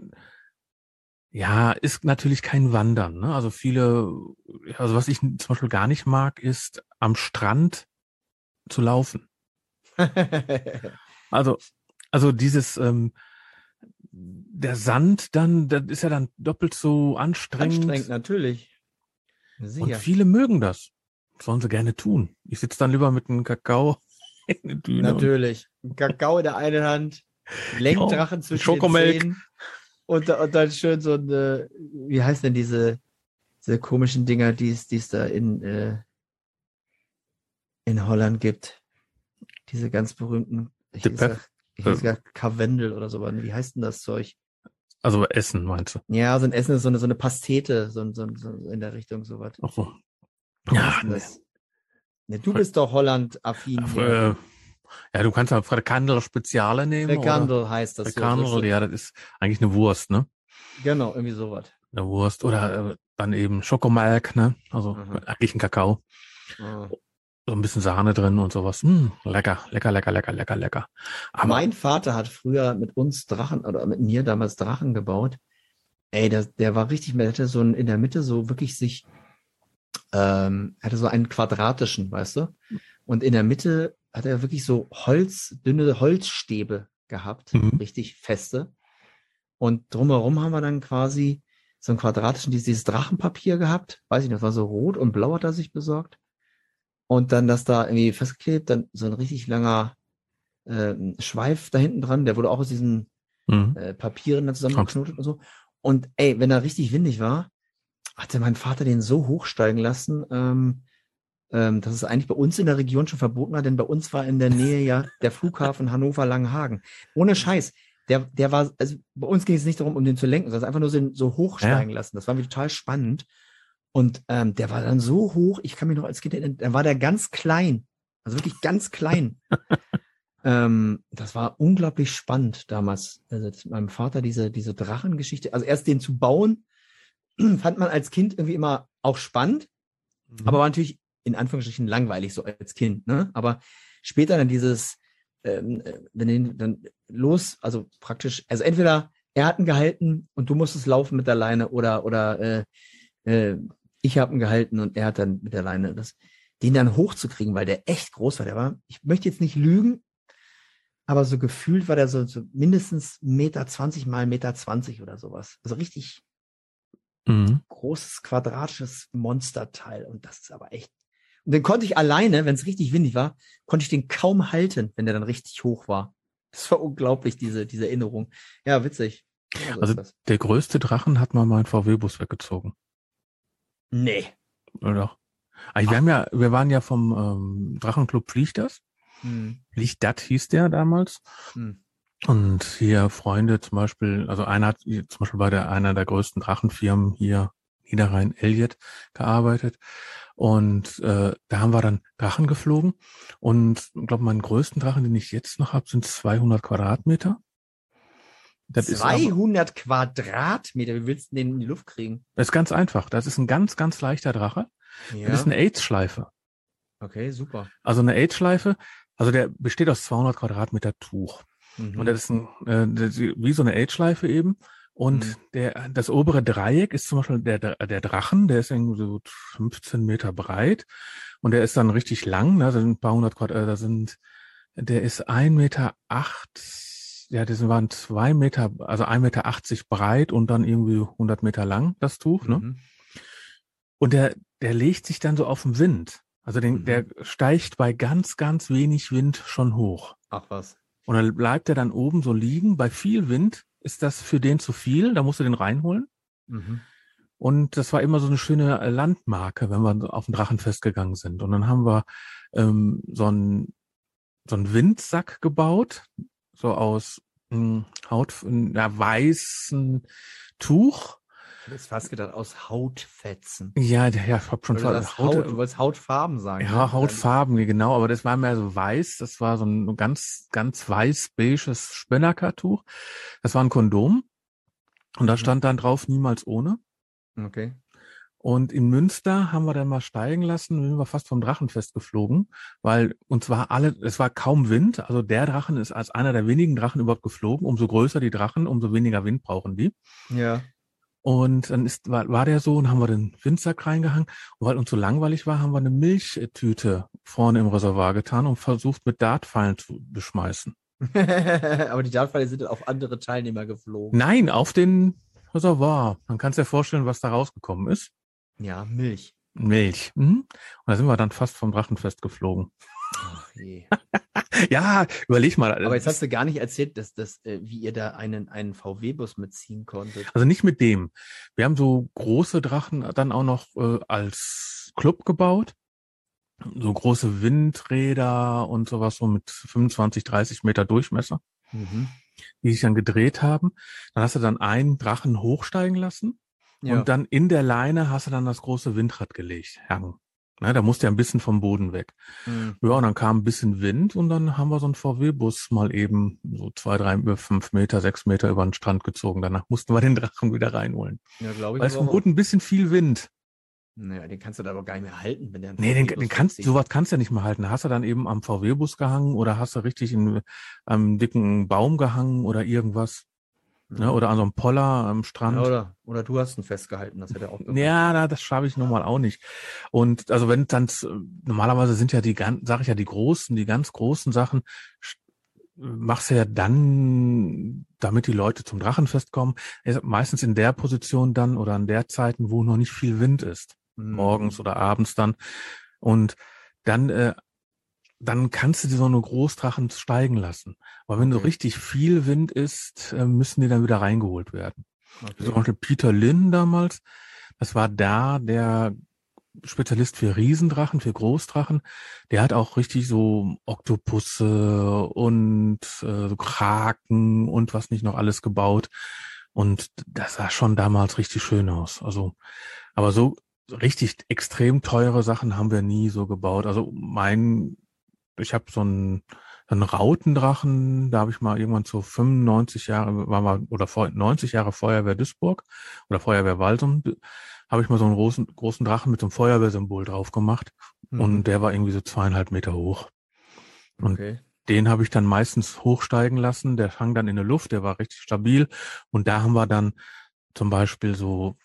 ja, ist natürlich kein Wandern, ne? Also also was ich zum Beispiel gar nicht mag, ist am Strand zu laufen. Also dieses, der Sand dann, das ist ja dann doppelt so anstrengend. Anstrengend, natürlich. Sicher. Und viele mögen das. Sollen sie gerne tun. Ich sitze dann lieber mit einem Kakao in der Düne. Natürlich. Kakao in der einen Hand, Lenkdrachen zwischen Schokomilk. den Zähnen und dann schön so eine, wie heißt denn diese komischen Dinger, die es da in Holland gibt. Diese ganz berühmten, ich hätte gesagt Karwendel oder so, aber wie heißt denn das Zeug? Also Essen, meinst du? Ja, so ein Essen ist so eine Pastete, so in der Richtung sowas. Ach so. Ja, nee, du bist doch Holland-affin. Ja, du kannst ja Frikandel Speziale nehmen. Frikandel heißt das. Frikandel, so. Ja, das ist eigentlich eine Wurst, ne? Genau, irgendwie sowas. Eine Wurst oder dann eben Schokomilk, ne? Also eigentlich ein Kakao. So ein bisschen Sahne drin und sowas. Lecker. Aber mein Vater hat früher mit uns Drachen oder mit mir damals Drachen gebaut. Ey, der war richtig, der hatte so in der Mitte so wirklich hatte so einen quadratischen, weißt du? Und in der Mitte hat er wirklich so dünne Holzstäbe gehabt, richtig feste. Und drumherum haben wir dann quasi so einen quadratischen, dieses Drachenpapier gehabt. Weiß ich nicht, das war so rot und blau hat er sich besorgt. Und dann das da irgendwie festgeklebt, dann so ein richtig langer Schweif da hinten dran, der wurde auch aus diesen Papieren dann zusammengeknotet und so. Und ey, wenn er richtig windig war, hatte mein Vater den so hochsteigen lassen, dass es eigentlich bei uns in der Region schon verboten war, denn bei uns war in der Nähe ja der Flughafen Hannover-Langenhagen. Ohne Scheiß. Der war, also bei uns ging es nicht darum, um den zu lenken, sondern einfach nur so hochsteigen lassen. Das war mir total spannend. Und der war dann so hoch, ich kann mich noch als Kind erinnern, dann war der ganz klein. Also wirklich ganz klein. Das war unglaublich spannend damals. Also mit meinem Vater diese Drachengeschichte. Also erst den zu bauen, fand man als Kind irgendwie immer auch spannend, aber war natürlich in Anführungsstrichen langweilig so als Kind. Ne? Aber später dann dieses, wenn den dann also praktisch, also entweder er hat ihn gehalten und du musstest laufen mit der Leine oder ich habe ihn gehalten und er hat dann mit der Leine den dann hochzukriegen, weil der echt groß war. Ich möchte jetzt nicht lügen, aber so gefühlt war der so mindestens 1,20 Meter mal 1,20 Meter oder sowas. Also richtig großes, quadratisches Monsterteil. Und das ist aber echt. Und den konnte ich alleine, wenn es richtig windig war, konnte ich den kaum halten, wenn der dann richtig hoch war. Das war unglaublich, diese Erinnerung. Ja, witzig. Ja, so also der größte Drachen hat mal meinen VW-Bus weggezogen. Nee. Oder? Also wir waren ja vom Drachenclub Fliegt das. Fliegt das hieß der damals. Und hier Freunde zum Beispiel, also einer hat zum Beispiel bei einer der größten Drachenfirmen hier Niederrhein Elliott gearbeitet. Und da haben wir dann Drachen geflogen. Und ich glaube, meinen größten Drachen, den ich jetzt noch habe, sind 200 Quadratmeter. Das 200 Quadratmeter? Wie willst du den in die Luft kriegen? Das ist ganz einfach. Das ist ein ganz, ganz leichter Drache. Ja. Das ist eine AIDS-Schleife. Okay, super. Also eine AIDS-Schleife, also der besteht aus 200 Quadratmeter Tuch. Und das ist wie so eine AIDS-Schleife eben. Und das obere Dreieck ist zum Beispiel der Drachen, der ist irgendwie so 15 Meter breit und der ist dann richtig lang, ne? Da sind ein paar hundert der ist 1,8 Meter, ja, das waren 2 Meter, also 1,80 Meter breit und dann irgendwie 100 Meter lang, das Tuch, ne? Und der legt sich dann so auf den Wind. Also der steigt bei ganz, ganz wenig Wind schon hoch. Ach was. Und dann bleibt er dann oben so liegen. Bei viel Wind ist das für den zu viel. Da musst du den reinholen. Und das war immer so eine schöne Landmarke, wenn wir auf den Drachenfest gegangen sind. Und dann haben wir so einen Windsack gebaut, so aus weißen Tuch. Ich hätte fast gedacht, aus Hautfetzen. Ja, ich hab schon Du wolltest Hautfarben sagen. Ja, Ne? Hautfarben, genau, aber das war mehr so weiß. Das war so ein ganz, ganz weiß-beiges Spinnaker-Tuch. Das war ein Kondom. Und da stand dann drauf, niemals ohne. Okay. Und in Münster haben wir dann mal steigen lassen, sind wir fast vom Drachenfest geflogen, weil uns war es war kaum Wind. Also der Drachen ist als einer der wenigen Drachen überhaupt geflogen. Umso größer die Drachen, umso weniger Wind brauchen die. Ja. Und dann war der so und haben wir den Windsack reingehangen. Und weil uns so langweilig war, haben wir eine Milchtüte vorne im Reservoir getan und versucht, mit Dartpfeilen zu beschmeißen. Aber die Dartpfeile sind dann auf andere Teilnehmer geflogen. Nein, auf den Reservoir. Man kann sich ja vorstellen, was da rausgekommen ist. Ja, Milch. Milch. Und da sind wir dann fast vom Drachenfest geflogen. Ach je. Ja, überleg mal. Aber jetzt hast du gar nicht erzählt, wie ihr da einen VW-Bus mitziehen konntet. Also nicht mit dem. Wir haben so große Drachen dann auch noch als Club gebaut. So große Windräder und sowas, so mit 25, 30 Meter Durchmesser, die sich dann gedreht haben. Dann hast du dann einen Drachen hochsteigen lassen und dann in der Leine hast du dann das große Windrad gelegt. Ne, da musste ja ein bisschen vom Boden weg. Ja, und dann kam ein bisschen Wind und dann haben wir so einen VW-Bus mal eben so 2, 3, 5 Meter, 6 Meter über den Strand gezogen. Danach mussten wir den Drachen wieder reinholen. Ja, glaube ich. Weil es vom Boden ein bisschen viel Wind. Naja, den kannst du da aber gar nicht mehr halten, wenn der sowas kannst du ja nicht mehr halten. Hast du dann eben am VW-Bus gehangen oder hast du richtig in einem dicken Baum gehangen oder irgendwas? Ne? Oder an so einem Poller am Strand. Ja, oder du hast ihn festgehalten, das hätte auch gepasst. Ja, das schaffe ich normal auch nicht. Und also wenn dann, normalerweise sind ja die ganz großen Sachen, machst du ja dann, damit die Leute zum Drachenfest kommen, meistens in der Position dann oder an der Zeiten, wo noch nicht viel Wind ist. Morgens oder abends dann. Und dann kannst du dir so eine Großdrachen steigen lassen. Aber wenn so richtig viel Wind ist, müssen die dann wieder reingeholt werden. Okay. Zum Beispiel Peter Lynn damals, das war der Spezialist für Riesendrachen, für Großdrachen. Der hat auch richtig so Oktopusse und so Kraken und was nicht noch alles gebaut. Und das sah schon damals richtig schön aus. Also, aber so richtig extrem teure Sachen haben wir nie so gebaut. Also ich habe so einen Rautendrachen, da habe ich mal irgendwann zu 90 Jahre Feuerwehr Duisburg oder Feuerwehr Walsum, habe ich mal so einen großen Drachen mit so einem Feuerwehrsymbol drauf gemacht. Und der war irgendwie so 2,5 Meter hoch. Und den habe ich dann meistens hochsteigen lassen. Der hang dann in der Luft, der war richtig stabil. Und da haben wir dann zum Beispiel so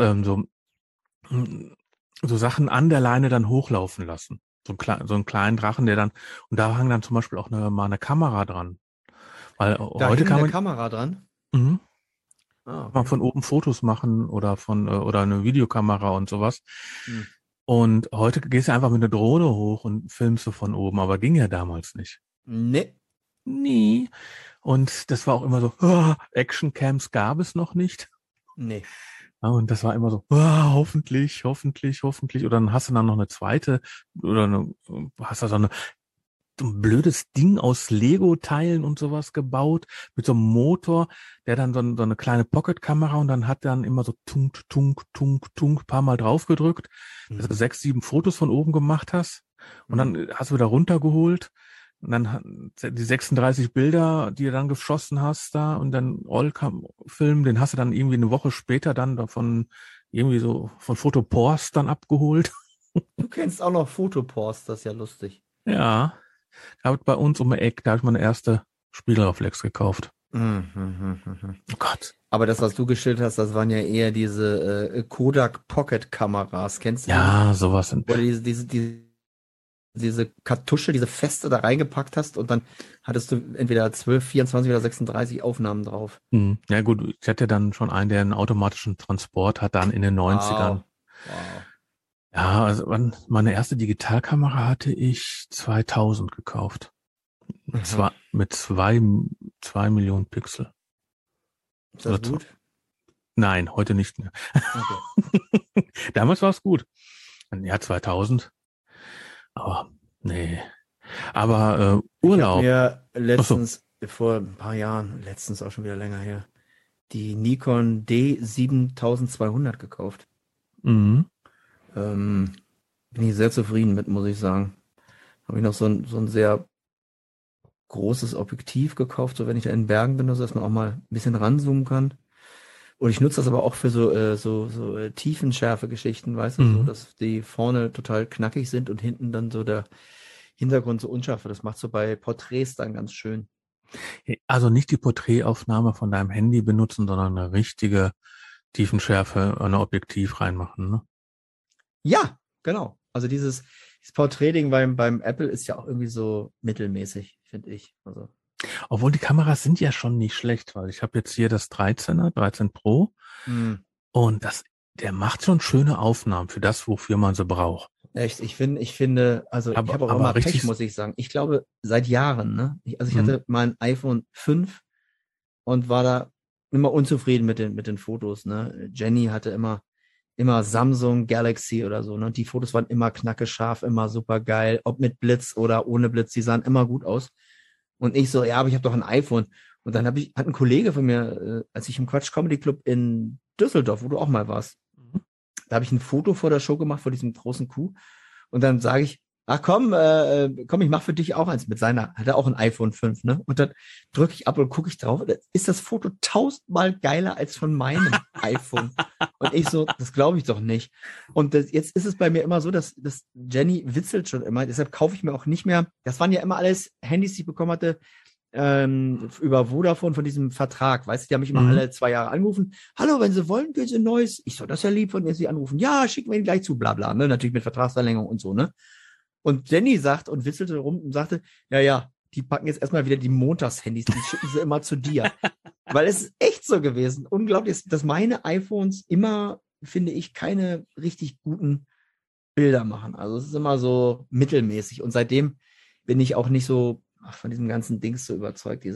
Sachen an der Leine dann hochlaufen lassen. So einen kleinen Drachen, und da hang dann zum Beispiel auch mal eine Kamera dran. Weil da heute kann man eine Kamera dran? Kann man von oben Fotos machen oder oder eine Videokamera und sowas. Und heute gehst du einfach mit einer Drohne hoch und filmst du von oben, aber ging ja damals nicht. Nee. Nie. Und das war auch immer so, Actioncams gab es noch nicht. Nee. Und das war immer so, hoffentlich. Oder dann hast du dann noch eine zweite oder hast da so ein blödes Ding aus Lego-Teilen und sowas gebaut mit so einem Motor, der dann so eine kleine Pocket-Kamera und dann hat dann immer so tunk, paar Mal drauf gedrückt, dass du 6, 7 Fotos von oben gemacht hast und dann hast du wieder runtergeholt. Und dann die 36 Bilder, die du dann geschossen hast da und dann All-Film, den hast du dann irgendwie eine Woche später dann davon irgendwie so von Fotopors dann abgeholt. Du kennst auch noch Fotopors, das ist ja lustig. Ja, bei uns um die Ecke, da habe ich meine erste Spiegelreflex gekauft. Oh Gott. Aber das, was du geschildert hast, das waren ja eher diese Kodak Pocket Kameras. Kennst du die noch? Ja, sowas. Wo du diese Kartusche, diese Feste da reingepackt hast und dann hattest du entweder 12, 24 oder 36 Aufnahmen drauf. Ja gut, ich hatte dann schon einen, der einen automatischen Transport hat, dann in den 90ern. Wow. Ja, also meine erste Digitalkamera hatte ich 2000 gekauft. Mhm. Mit zwei Millionen Pixel. Ist das gut? Nein, heute nicht mehr. Okay. Damals war es gut. Im Jahr 2000. Aber nee. Aber Ich habe Urlaub. mir Ach so. letztens, vor ein paar Jahren, letztens auch schon wieder länger her, die Nikon D7200 gekauft. Mhm. Bin ich sehr zufrieden mit, muss ich sagen. Habe ich noch so ein sehr großes Objektiv gekauft, so wenn ich da in Bergen bin, also dass man auch mal ein bisschen ranzoomen kann. Und ich nutze das aber auch für so Tiefenschärfe-Geschichten, weißt du, so, Mhm. dass die vorne total knackig sind und hinten dann so der Hintergrund so unscharf wird. Das macht so bei Porträts dann ganz schön. Also nicht die Porträtaufnahme von deinem Handy benutzen, sondern eine richtige Tiefenschärfe, ein Objektiv reinmachen, ne? Ja, genau. Also dieses Porträting beim Apple ist ja auch irgendwie so mittelmäßig, finde ich. Also, Obwohl die Kameras sind ja schon nicht schlecht, weil ich habe jetzt hier das 13 Pro hm. und der macht schon schöne Aufnahmen für das, wofür man sie braucht. Echt, ich finde, also ich habe auch Aber immer Pech, richtig, muss ich sagen. Ich glaube, seit Jahren, ne? Ich mh, hatte mal ein iPhone 5 und war da immer unzufrieden mit den Fotos, ne? Jenny hatte immer Samsung Galaxy oder so, ne? Und die Fotos waren immer knackescharf, immer super geil, ob mit Blitz oder ohne Blitz, die sahen immer gut aus. Und ich so, ja, aber ich habe doch ein iPhone. Und dann hat ein Kollege von mir, als ich im Quatsch Comedy Club in Düsseldorf, wo du auch mal warst, da habe ich ein Foto vor der Show gemacht, vor diesem großen Kuh. Und dann sage ich, ach komm, komm, ich mache für dich auch eins mit seiner, hat er auch ein iPhone 5, ne? Und dann drücke ich ab und gucke ich drauf. Da ist das Foto tausendmal geiler als von meinem iPhone. Und ich so, das glaube ich doch nicht. Und jetzt ist es bei mir immer so, dass Jenny witzelt schon immer. Deshalb kaufe ich mir auch nicht mehr. Das waren ja immer alles Handys, die ich bekommen hatte, über Vodafone von diesem Vertrag. Weißt du, die haben mich immer mh. alle 2 Jahre angerufen. Hallo, wenn Sie wollen, können Sie ein neues. Ich so, das ist ja lieb von mir, Sie anrufen. Ja, schicken wir Ihnen gleich zu, bla bla. Ne? Natürlich mit Vertragsverlängerung und so, ne? Und Jenny sagt und witzelte rum und sagte, ja, ja, die packen jetzt erstmal wieder die Montagshandys, die schicken sie immer zu dir. Weil es ist echt so gewesen. Unglaublich, dass meine iPhones immer, finde ich, keine richtig guten Bilder machen. Also es ist immer so mittelmäßig. Und seitdem bin ich auch nicht so von diesem ganzen Dings so überzeugt.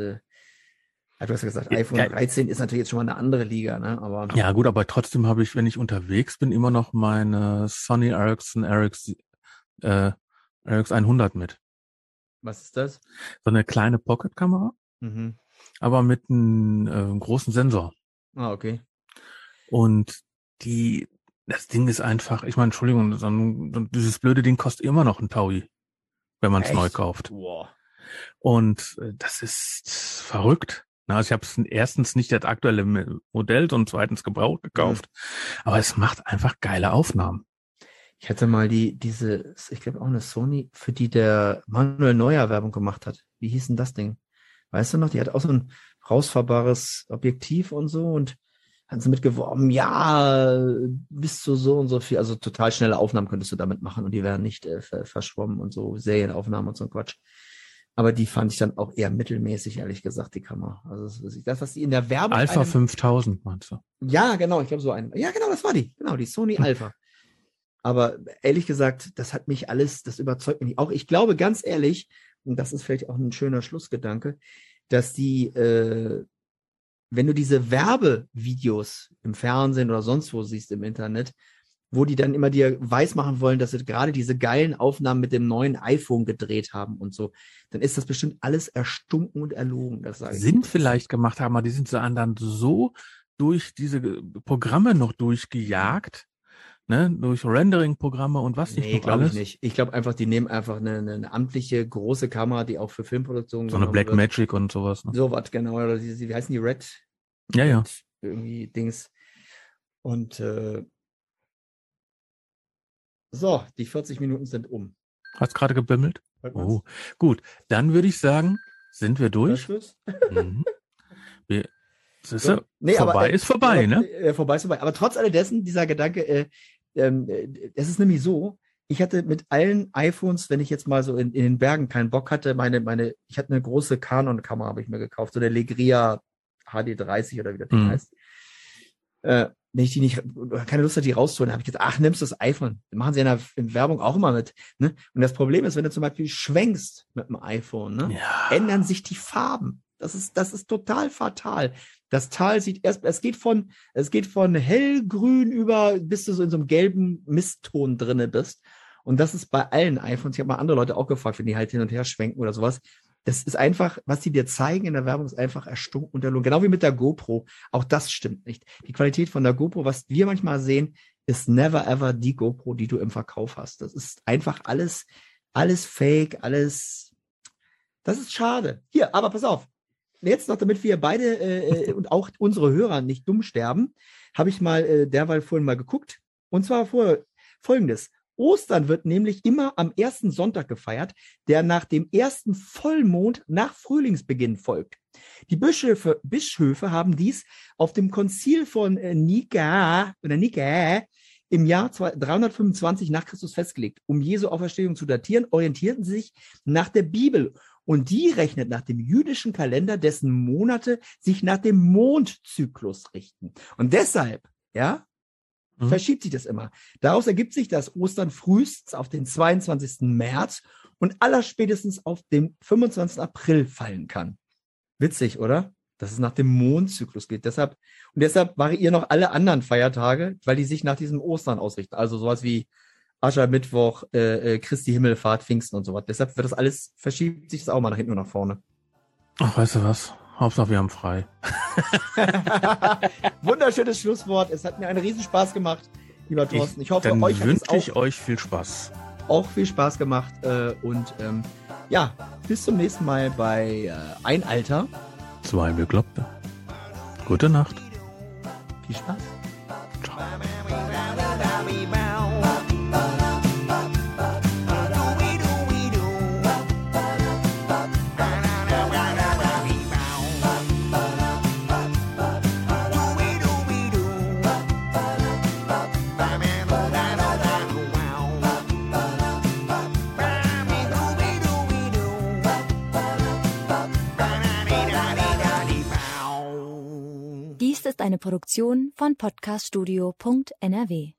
Ja, du hast ja gesagt, iPhone Ja, 13 ist natürlich jetzt schon mal eine andere Liga, ne? Aber ja gut, aber trotzdem habe ich, wenn ich unterwegs bin, immer noch meine Sony Ericsson äh, RX 100 mit. was ist das? So eine kleine Pocketkamera, Mhm. aber mit einem großen Sensor. Ah, okay. Und das Ding ist einfach, ich meine, Entschuldigung, dieses blöde Ding kostet immer noch ein Taui, wenn man es neu Echt? kauft. Boah. Und das ist verrückt. Na, also ich habe es erstens nicht das aktuelle Modell und zweitens gebraucht Mhm. gekauft. Aber es macht einfach geile Aufnahmen. Ich hatte mal ich glaube auch eine Sony, für die der Manuel Neuer Werbung gemacht hat. Wie hieß denn das Ding? Weißt du noch? Die hat auch so ein rausfahrbares Objektiv und so und hat sie mitgeworben, ja, bis zu so und so viel, also total schnelle Aufnahmen könntest du damit machen und die wären nicht verschwommen und so Serienaufnahmen und so ein Quatsch. Aber die fand ich dann auch eher mittelmäßig, ehrlich gesagt, die Kamera. Also das, was die in der Werbung Alpha einem, 5000 meinst du? ja, genau, ich glaube so ein, ja, genau, das war die, genau, die Sony Alpha. Aber ehrlich gesagt, das hat mich alles, das überzeugt mich auch. Ich glaube ganz ehrlich, und das ist vielleicht auch ein schöner Schlussgedanke, dass wenn du diese Werbevideos im Fernsehen oder sonst wo siehst im Internet, wo die dann immer dir weismachen wollen, dass sie gerade diese geilen Aufnahmen mit dem neuen iPhone gedreht haben und so, dann ist das bestimmt alles erstunken und erlogen, das sage ich dir. Sind vielleicht gemacht haben, aber die sind dann so durch diese Programme noch durchgejagt, ne, durch Rendering-Programme und was nicht Nee, noch glaube ich alles. nicht. Ich glaube einfach, die nehmen einfach eine amtliche große Kamera, die auch für Filmproduktionen So eine genommen wird. Blackmagic und sowas, ne? So was, genau. Oder wie heißen die? Ja, ja. Red irgendwie Dings. Und so, die 40 Minuten sind um. Hat's gerade gebimmelt? Hört man's? Oh, gut. Dann würde ich sagen, sind wir durch. Hörst du's? Mhm. Siehste, vorbei ist vorbei, ne? Vorbei ist vorbei. Aber trotz alledessen, dieser Gedanke, es ist nämlich so, ich hatte mit allen iPhones, wenn ich jetzt mal so in den Bergen keinen Bock hatte, ich hatte eine große Canon-Kamera, habe ich mir gekauft, so der Legria HD30 oder wie das Ding heißt. Wenn ich die nicht, keine Lust hatte, die rauszuholen, habe ich gesagt, ach, nimmst du das iPhone. Das machen sie in Werbung auch immer mit. Ne? Und das Problem ist, wenn du zum Beispiel schwenkst mit dem iPhone, ne, ändern sich die Farben. Das ist total fatal. Das Tal es geht von hellgrün über, bis du so in so einem gelben Mistton drinne bist. Und das ist bei allen iPhones. Ich habe mal andere Leute auch gefragt, wenn die halt hin und her schwenken oder sowas. Das ist einfach, was die dir zeigen in der Werbung, ist einfach erstunken und erlogen. Genau wie mit der GoPro. Auch das stimmt nicht. Die Qualität von der GoPro, was wir manchmal sehen, ist never ever die GoPro, die du im Verkauf hast. Das ist einfach alles fake, das ist schade. Hier, aber pass auf. Jetzt noch, damit wir beide und auch unsere Hörer nicht dumm sterben, habe ich mal derweil vorhin mal geguckt. Und zwar Folgendes. Ostern wird nämlich immer am ersten Sonntag gefeiert, der nach dem ersten Vollmond nach Frühlingsbeginn folgt. Die Bischöfe haben dies auf dem Konzil von Nika im Jahr 325 nach Christus festgelegt. Um Jesu Auferstehung zu datieren, orientierten sie sich nach der Bibel. Und die rechnet nach dem jüdischen Kalender, dessen Monate sich nach dem Mondzyklus richten. Und deshalb, verschiebt sich das immer. Daraus ergibt sich, dass Ostern frühestens auf den 22. März und allerspätestens auf den 25. April fallen kann. Witzig, oder? Dass es nach dem Mondzyklus geht. Deshalb variieren noch alle anderen Feiertage, weil die sich nach diesem Ostern ausrichten. Also sowas wie Aschermittwoch, Christi Himmelfahrt, Pfingsten und sowas. Deshalb verschiebt sich das auch mal nach hinten und nach vorne. Ach, weißt du was? Hauptsache wir haben frei. Wunderschönes Schlusswort. Es hat mir einen Riesenspaß gemacht, lieber Thorsten. Ich hoffe, euch wünsche ich euch viel Spaß. Auch viel Spaß gemacht. Und bis zum nächsten Mal bei Ein Alter. Zwei Bekloppte. Gute Nacht. Viel Spaß. Ciao. Dies ist eine Produktion von podcaststudio.nrw.